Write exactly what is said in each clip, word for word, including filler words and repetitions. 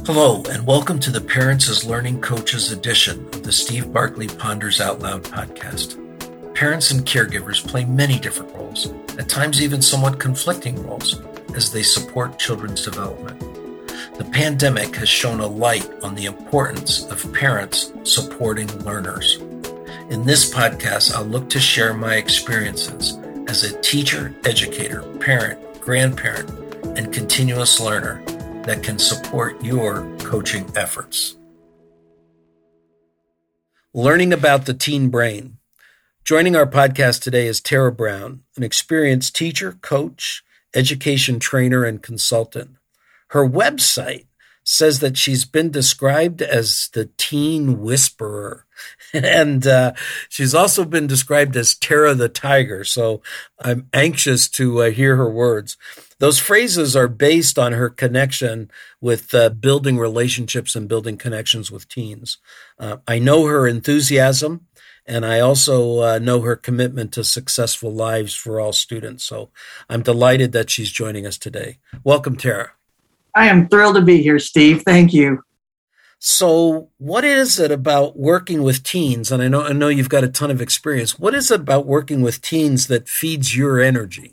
Hello, and welcome to the Parents as Learning Coaches edition of the Steve Barkley Ponders Out Loud podcast. Parents and caregivers play many different roles, at times even somewhat conflicting roles, as they support children's development. The pandemic has shone a light on the importance of parents supporting learners. In this podcast, I'll look to share my experiences as a teacher, educator, parent, grandparent, and continuous learner that can support your coaching efforts. Learning about the teen brain. Joining our podcast today is Tara Brown, an experienced teacher, coach, education trainer, and consultant. Her website says that she's been described as the teen whisperer. And uh, she's also been described as Tara the Tiger. So I'm anxious to uh, hear her words. Those phrases are based on her connection with uh, building relationships and building connections with teens. Uh, I know her enthusiasm, and I also uh, know her commitment to successful lives for all students. So I'm delighted that she's joining us today. Welcome, Tara. I am thrilled to be here, Steve. Thank you. So what is it about working with teens? And I know I know you've got a ton of experience. What is it about working with teens that feeds your energy?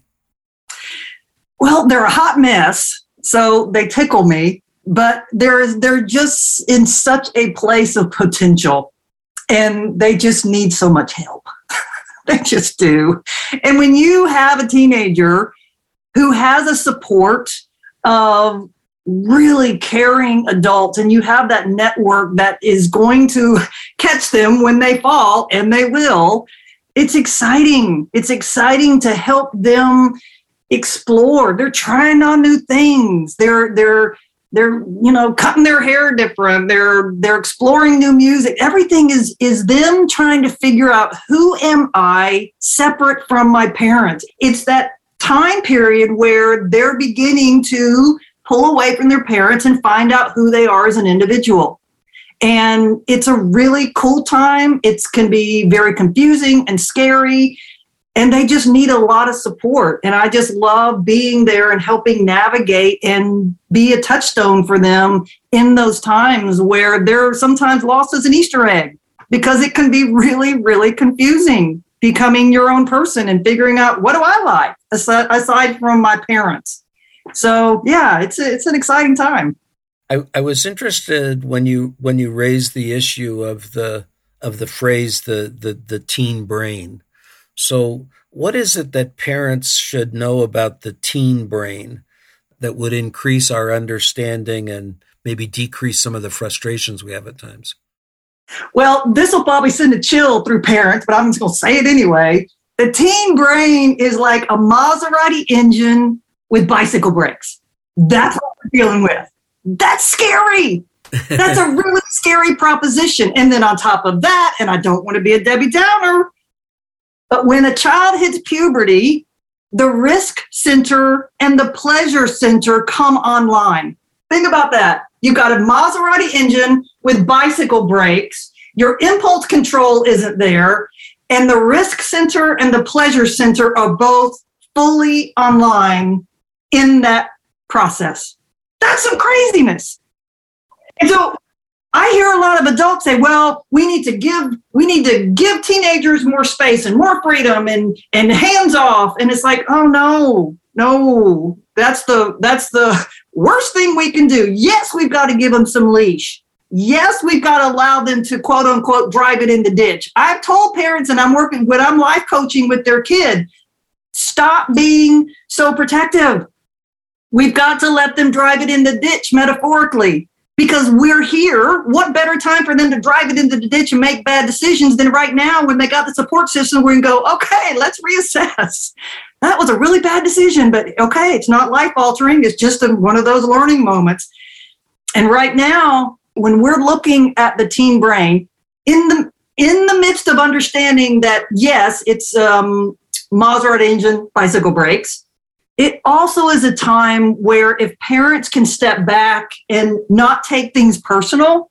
Well, they're a hot mess, so they tickle me, but they're, they're just in such a place of potential, and they just need so much help. They just do. And when you have a teenager who has a support of really caring adults, and you have that network that is going to catch them when they fall, and they will, it's exciting. It's exciting to help them explore. They're trying on new things. They're they're they're you know cutting their hair different. They're they're exploring new music. Everything is is them trying to figure out, who am I separate from my parents? It's that time period where they're beginning to pull away from their parents and find out who they are as an individual. And it's a really cool time. It can be very confusing and scary, and they just need a lot of support. And I just love being there and helping navigate and be a touchstone for them in those times where they're sometimes lost as an Easter egg, because it can be really, really confusing becoming your own person and figuring out, what do I like aside, aside from my parents? So yeah, it's a, it's an exciting time. I, I was interested when you when you raised the issue of the of the phrase the the the teen brain. So what is it that parents should know about the teen brain that would increase our understanding and maybe decrease some of the frustrations we have at times? Well, this will probably send a chill through parents, but I'm just going to say it anyway. The teen brain is like a Maserati engine with bicycle brakes. That's what we're dealing with. That's scary. That's a really scary proposition. And then on top of that, and I don't want to be a Debbie Downer, but when a child hits puberty, the risk center and the pleasure center come online. Think about that. You've got a Maserati engine with bicycle brakes. Your impulse control isn't there. And the risk center and the pleasure center are both fully online in that process. That's some craziness. And so I hear a lot of adults say, well, we need to give, we need to give teenagers more space and more freedom and, and hands off. And it's like, oh no, no, that's the, that's the worst thing we can do. Yes, we've got to give them some leash. Yes, we've got to allow them to quote unquote drive it in the ditch. I've told parents, and I'm working when I'm life coaching with their kid, stop being so protective. We've got to let them drive it in the ditch, metaphorically, because we're here. What better time for them to drive it into the ditch and make bad decisions than right now, when they got the support system where we can go, okay, let's reassess. That was a really bad decision, but okay, it's not life altering. It's just a, one of those learning moments. And right now, when we're looking at the teen brain, in the in the midst of understanding that, yes, it's um, Maserati engine, bicycle brakes, it also is a time where if parents can step back and not take things personal,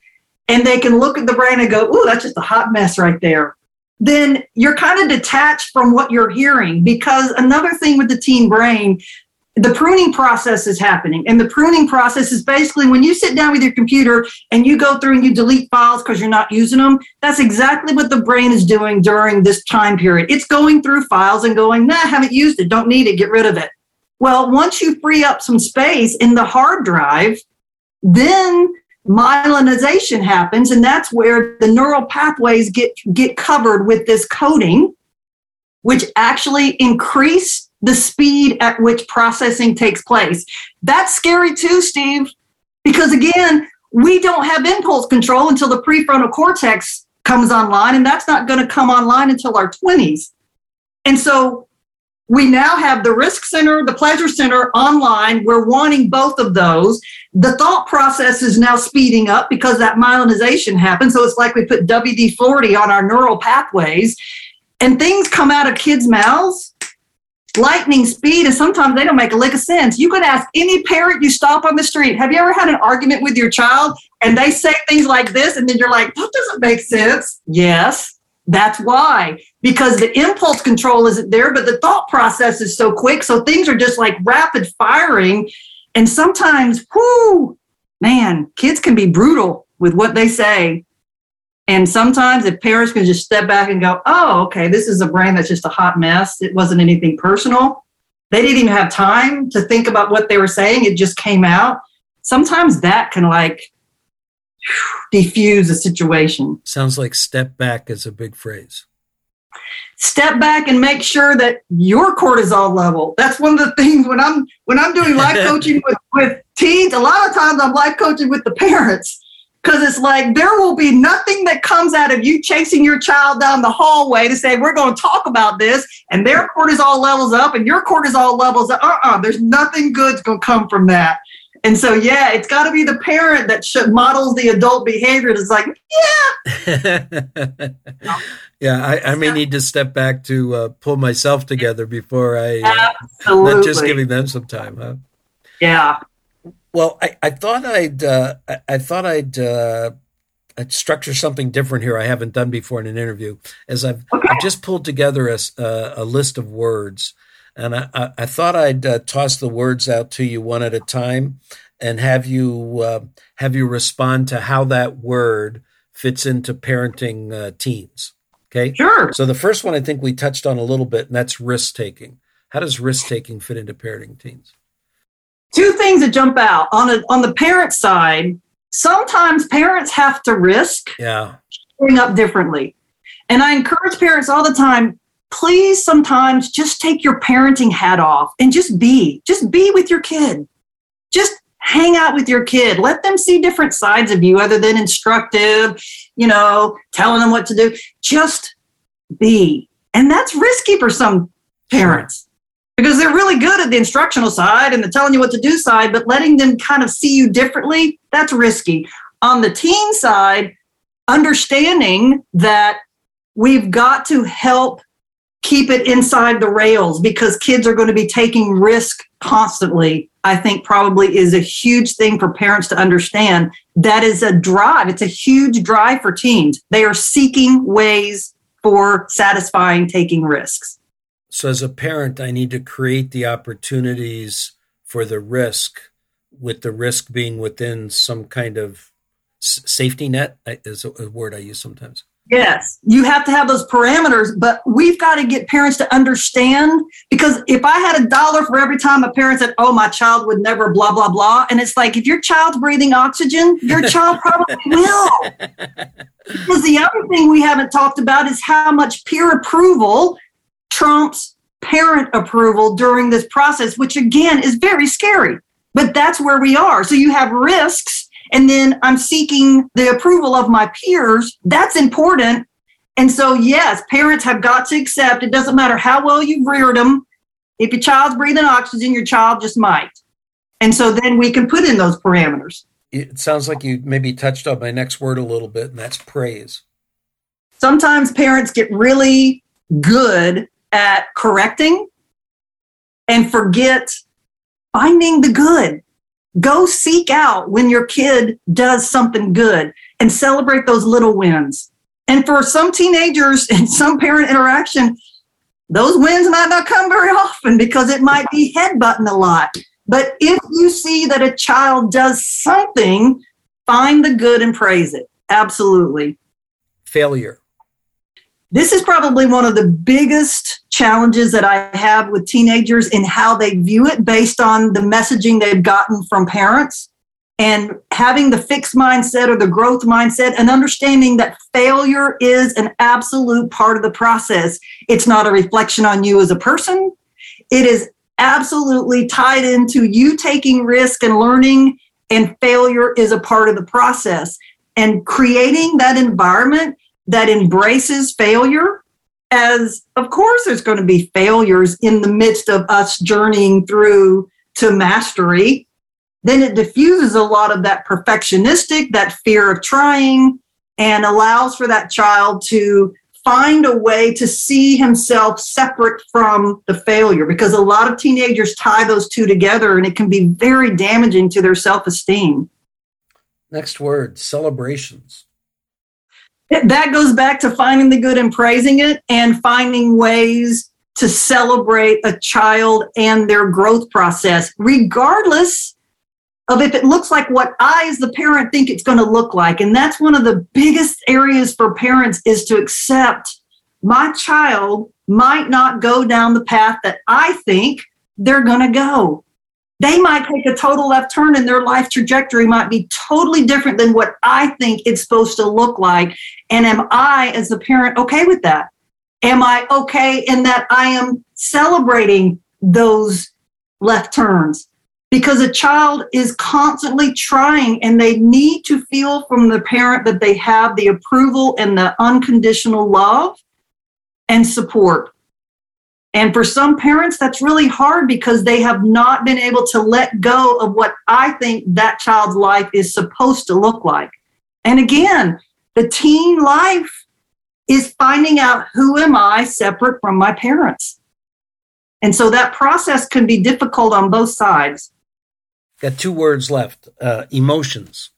and they can look at the brain and go, ooh, that's just a hot mess right there, then you're kind of detached from what you're hearing. Because another thing with the teen brain, the pruning process is happening. And the pruning process is basically when you sit down with your computer and you go through and you delete files because you're not using them. That's exactly what the brain is doing during this time period. It's going through files and going, nah, haven't used it, don't need it, get rid of it. Well, once you free up some space in the hard drive, then myelinization happens, and that's where the neural pathways get, get covered with this coating, which actually increase the speed at which processing takes place. That's scary too, Steve, because again, we don't have impulse control until the prefrontal cortex comes online, and that's not going to come online until our twenties. And so we now have the risk center, the pleasure center online. We're wanting both of those. The thought process is now speeding up because that myelinization happens. So it's like we put W D forty on our neural pathways, and things come out of kids' mouths lightning speed, and sometimes they don't make a lick of sense. You could ask any parent you stop on the street, have you ever had an argument with your child and they say things like this, and then you're like, that doesn't make sense. Yes. That's why, because the impulse control isn't there, but the thought process is so quick. So things are just like rapid firing. And sometimes, whoo, man, kids can be brutal with what they say. And sometimes if parents can just step back and go, oh, okay, this is a brain that's just a hot mess. It wasn't anything personal. They didn't even have time to think about what they were saying. It just came out. Sometimes that can like diffuse a situation. Sounds like step back is a big phrase. Step back and make sure that your cortisol level. That's one of the things when I'm when I'm doing life coaching with, with teens, a lot of times I'm life coaching with the parents, because it's like there will be nothing that comes out of you chasing your child down the hallway to say, we're going to talk about this, and their cortisol levels up and your cortisol levels up. Uh-uh, there's nothing good's going to come from that. And so, yeah, it's got to be the parent that should models the adult behavior. It's like, yeah. yeah, I, I may need to step back to uh, pull myself together before I, uh, Absolutely. not just giving them some time, huh? Yeah. Well, I, I thought I'd, uh, I, I thought I'd, uh, I'd structure something different here I haven't done before in an interview, as I've, okay. I've just pulled together a, uh, a list of words. And I, I, I thought I'd uh, toss the words out to you one at a time and have you uh, have you respond to how that word fits into parenting uh, teens. Okay? Sure. So the first one I think we touched on a little bit, and that's risk-taking. How does risk-taking fit into parenting teens? Two things that jump out. On, a, on the parent side, sometimes parents have to risk yeah. showing up differently. And I encourage parents all the time, please sometimes just take your parenting hat off and just be, just be with your kid. Just hang out with your kid. Let them see different sides of you other than instructive, you know, telling them what to do. Just be. And that's risky for some parents because they're really good at the instructional side and the telling you what to do side, but letting them kind of see you differently, that's risky. On the teen side, understanding that we've got to help keep it inside the rails because kids are going to be taking risk constantly, I think probably is a huge thing for parents to understand. That is a drive. It's a huge drive for teens. They are seeking ways for satisfying taking risks. So as a parent, I need to create the opportunities for the risk, with the risk being within some kind of s- safety net is a word I use sometimes. Yes, you have to have those parameters, but we've got to get parents to understand, because if I had a dollar for every time a parent said, oh, my child would never blah, blah, blah. And it's like, if your child's breathing oxygen, your child probably will. Because the other thing we haven't talked about is how much peer approval trumps parent approval during this process, which again is very scary, but that's where we are. So you have risks. And then I'm seeking the approval of my peers. That's important. And so, yes, parents have got to accept it doesn't matter how well you've reared them. If your child's breathing oxygen, your child just might. And so then we can put in those parameters. It sounds like you maybe touched on my next word a little bit, and that's praise. Sometimes parents get really good at correcting and forget finding the good. Go seek out when your kid does something good and celebrate those little wins. And for some teenagers and some parent interaction, Those wins might not come very often because it might be headbutting a lot. But if you see that a child does something, find the good and praise it. Absolutely. Failure. This is probably one of the biggest challenges that I have with teenagers in how they view it based on the messaging they've gotten from parents, and having the fixed mindset or the growth mindset and understanding that failure is an absolute part of the process. It's not a reflection on you as a person. It is absolutely tied into you taking risk and learning, and failure is a part of the process. And creating that environment that embraces failure, as of course there's going to be failures in the midst of us journeying through to mastery, then it diffuses a lot of that perfectionistic, that fear of trying, and allows for that child to find a way to see himself separate from the failure, because a lot of teenagers tie those two together and it can be very damaging to their self-esteem. Next word, celebrations. That goes back to finding the good and praising it, and finding ways to celebrate a child and their growth process, regardless of if it looks like what I as the parent think it's going to look like. And that's one of the biggest areas for parents, is to accept my child might not go down the path that I think they're going to go. They might take a total left turn and their life trajectory might be totally different than what I think it's supposed to look like. And am I, as the parent, okay with that? Am I okay in that I am celebrating those left turns? Because a child is constantly trying, and they need to feel from the parent that they have the approval and the unconditional love and support. And for some parents, that's really hard because they have not been able to let go of what I think that child's life is supposed to look like. And again, the teen life is finding out, who am I separate from my parents? And so that process can be difficult on both sides. Got two words left, uh, emotions.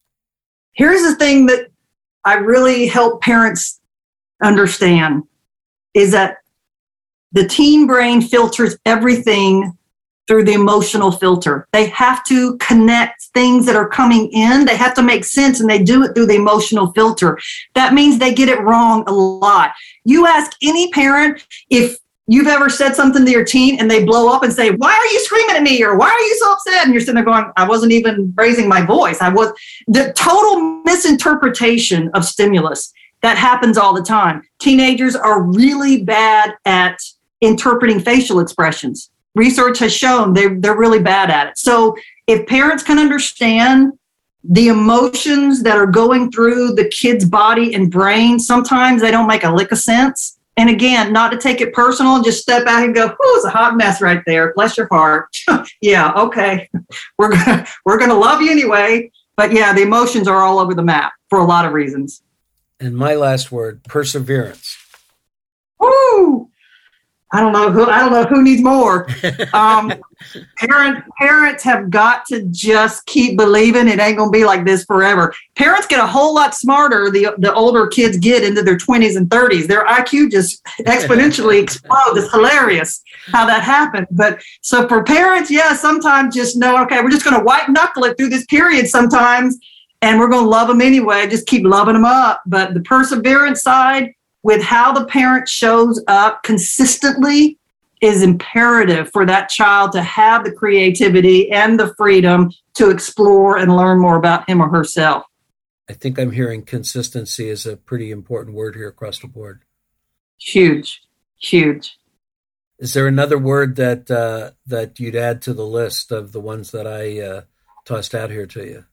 Here's the thing that I really help parents understand, is that the teen brain filters everything through the emotional filter. They have to connect things that are coming in. They have to make sense, and they do it through the emotional filter. That means they get it wrong a lot. You ask any parent if you've ever said something to your teen and they blow up and say, "Why are you screaming at me?" or "Why are you so upset?" And you're sitting there going, "I wasn't even raising my voice." I was the total misinterpretation of stimulus. That happens all the time. Teenagers are really bad at interpreting facial expressions. Research has shown they, they're really bad at it. So if parents can understand the emotions that are going through the kid's body and brain, sometimes they don't make a lick of sense. And again, not to take it personal, just step back and go, "Oh, it's a hot mess right there. Bless your heart." Yeah, okay. We're gonna we're gonna love you anyway. But yeah, the emotions are all over the map for a lot of reasons. And my last word, perseverance. Woo! I don't know who I don't know who needs more. Um, parent parents have got to just keep believing it ain't gonna be like this forever. Parents get a whole lot smarter the the older kids get into their twenties and thirties. Their I Q just exponentially explodes. It's hilarious how that happens. But so for parents, yeah, sometimes just know, okay, we're just gonna white knuckle it through this period sometimes, and we're gonna love them anyway. Just keep loving them up. But the perseverance side, with how the parent shows up consistently, is imperative for that child to have the creativity and the freedom to explore and learn more about him or herself. I think I'm hearing consistency is a pretty important word here across the board. Huge, huge. Is there another word that uh, that you'd add to the list of the ones that I uh, tossed out here to you?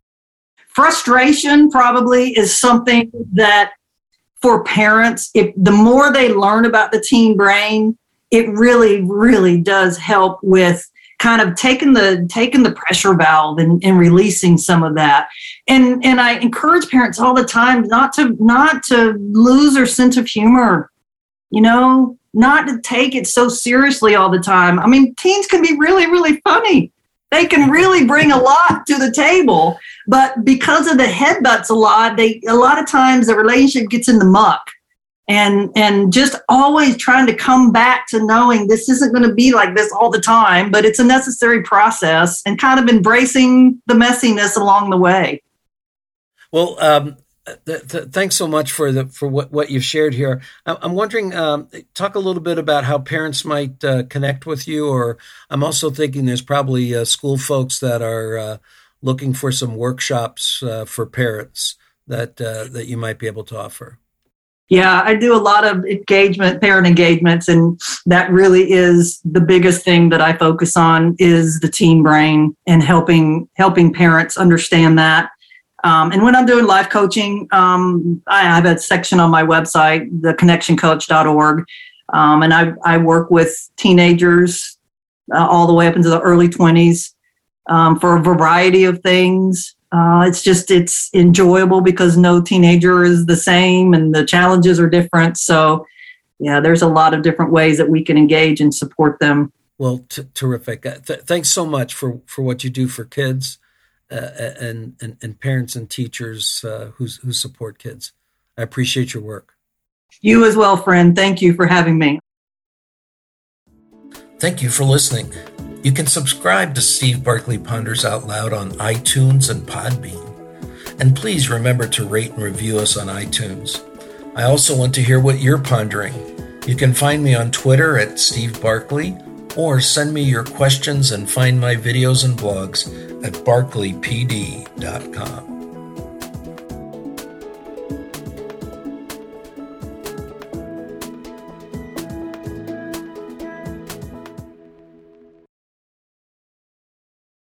Frustration probably is something that, for parents, if the more they learn about the teen brain, it really, really does help with kind of taking the taking the pressure valve and, and releasing some of that. And and I encourage parents all the time not to not to lose their sense of humor, you know, not to take it so seriously all the time. I mean, teens can be really, really funny. They can really bring a lot to the table, but because of the headbutts a lot, they a lot of times the relationship gets in the muck. and and just always trying to come back to knowing this isn't going to be like this all the time, but it's a necessary process, and kind of embracing the messiness along the way. Well, um, th- th- thanks so much for the for what, what you've shared here. I- I'm wondering, um, talk a little bit about how parents might uh, connect with you, or I'm also thinking there's probably uh, school folks that are uh, looking for some workshops uh, for parents that uh, that you might be able to offer. Yeah, I do a lot of engagement, parent engagements, and that really is the biggest thing that I focus on is the teen brain and helping helping parents understand that. Um, and when I'm doing life coaching, um, I have a section on my website, the connection coach dot org, um, and I, I work with teenagers uh, all the way up into the early twenties um, for a variety of things. Uh, it's just, it's enjoyable because no teenager is the same and the challenges are different. So, yeah, there's a lot of different ways that we can engage and support them. Well, t- terrific. Th- thanks so much for, for what you do for kids uh, and, and, and parents and teachers uh, who, who support kids. I appreciate your work. You as well, friend. Thank you for having me. Thank you for listening. You can subscribe to Steve Barkley Ponders Out Loud on iTunes and Podbean. And please remember to rate and review us on iTunes. I also want to hear what you're pondering. You can find me on Twitter at Steve Barkley, or send me your questions and find my videos and blogs at barkley p d dot com.